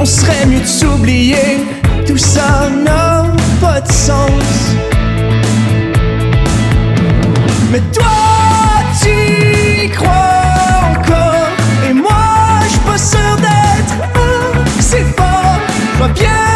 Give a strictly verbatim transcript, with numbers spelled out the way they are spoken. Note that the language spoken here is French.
on serait mieux de s'oublier. Tout ça n'a pas de sens. Mais toi, tu y crois encore, et moi, je suis pas sûr d'être assez fort. Je vois bien